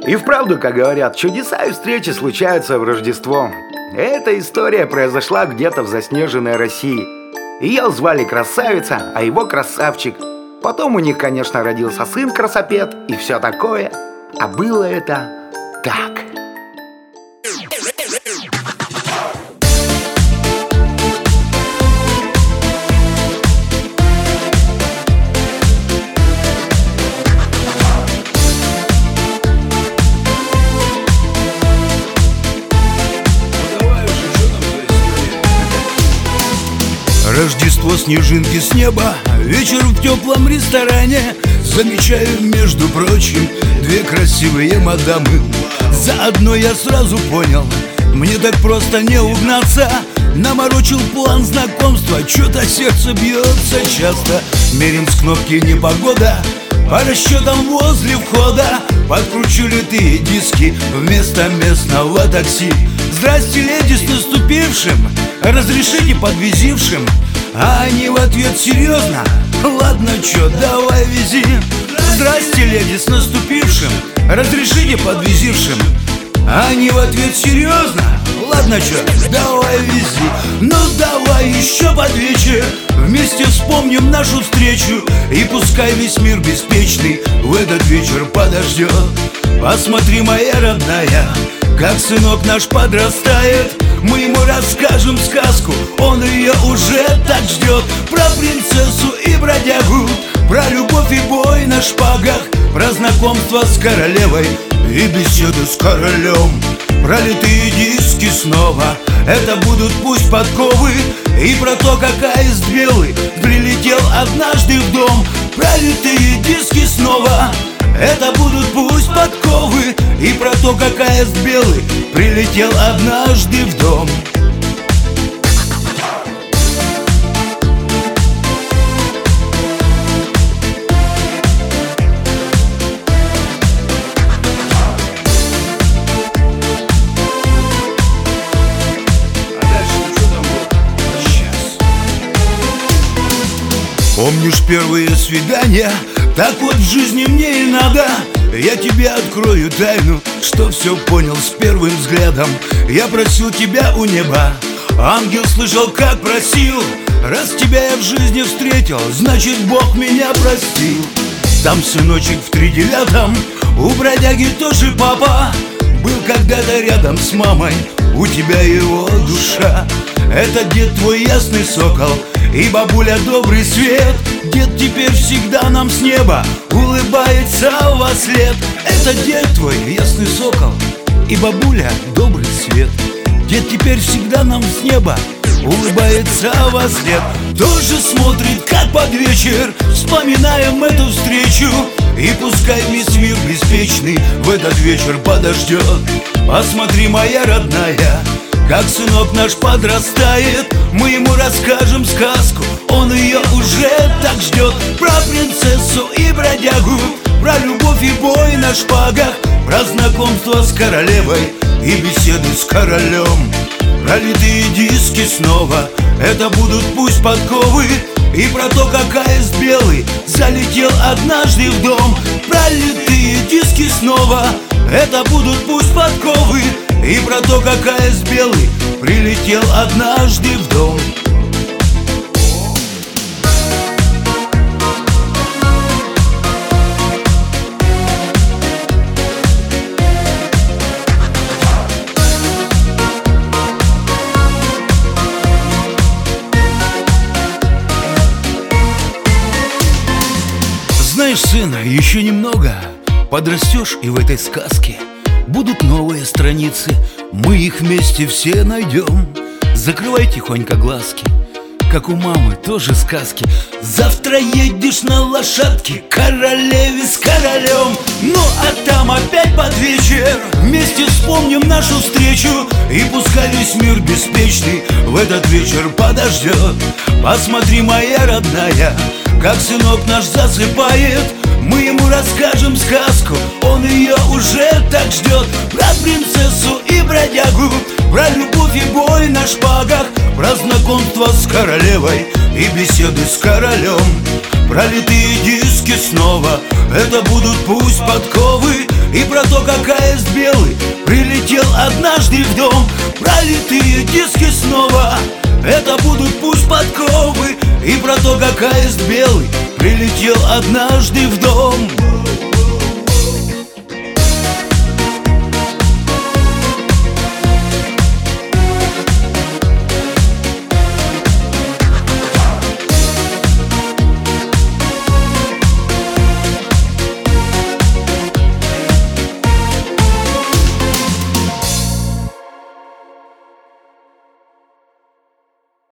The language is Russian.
И вправду, как говорят, чудеса и встречи случаются в Рождество. Эта история произошла где-то в заснеженной России. Ее звали Красавица, а его Красавчик. Потом у них, конечно, родился сын Красопет и все такое. А было это так. Рождество, снежинки с неба, вечер в теплом ресторане. Замечаю, между прочим, две красивые мадамы. Заодно я сразу понял, мне так просто не угнаться. Наморочил план знакомства, что-то сердце бьется часто. Мерим с кнопки непогода, по расчетам возле входа. Подкручу литые диски вместо местного такси. Здрасте, леди, с наступившим, разрешите подвезившим. А они в ответ: серьезно? Ладно, чё, давай вези. Здрасте, леди, с наступившим, разрешите подвезившим. А они в ответ: серьезно? Ладно, чё, давай вези. Ну давай еще под вечер вместе вспомним нашу встречу. И пускай весь мир беспечный в этот вечер подождет. Посмотри, моя родная, как сынок наш подрастает. Мы ему расскажем сказку, он ее уже так ждет. Про принцессу и бродягу, про любовь и бой на шпагах, про знакомство с королевой и беседу с королем. Про литые диски снова, это будут пусть подковы. И про то, как аист белый прилетел однажды в дом. Про литые диски снова, это будут пусть подковы. И про то, как аист белый прилетел однажды в дом. Помнишь первые свидания? Так вот в жизни мне и надо. Я тебе открою тайну, что все понял с первым взглядом. Я просил тебя у неба, ангел слышал, как просил. Раз тебя я в жизни встретил, значит, Бог меня простил. Там сыночек в 39-м, у бродяги тоже папа. Был когда-то рядом с мамой, у тебя его душа. Это дед твой ясный сокол и бабуля добрый свет. Дед теперь всегда нам с неба улыбается во след. Это дед твой ясный сокол и бабуля добрый свет. Дед теперь всегда нам с неба улыбается во след. Тоже смотрит, как под вечер вспоминаем эту встречу. И пускай весь мир беспечный в этот вечер подождет. Посмотри, моя родная, как сынок наш подрастает. Мы ему расскажем сказку, он ее уже так ждет. Про принцессу и бродягу, про любовь и бой на шпагах, про знакомство с королевой и беседы с королем. Про литые диски снова, это будут пусть подковы. И про то, как аист белый залетел однажды в дом. Про литые диски снова, это будут пусть подковы. И про то, как аист белый прилетел однажды в дом. Знаешь, сын, еще немного подрастешь, и в этой сказке будут новые страницы. Мы их вместе все найдем. Закрывай тихонько глазки, как у мамы тоже сказки. Завтра едешь на лошадке к королеве с королем. Ну а там опять под вечер вместе вспомним нашу встречу. И пускай весь мир беспечный в этот вечер подождет. Посмотри, моя родная, как сынок наш засыпает. Мы ему расскажем сказку, он ее уже так ждет. Про принцессу и бродягу, про любовь и бой на шпагах, про знакомство с королевой и беседы с королем. Про литые диски снова, это будут пусть подковы. И про то, как аист белый прилетел однажды в дом. Пролитые диски снова, это будут пусть подковы. И про то, как аист белый прилетел однажды в дом.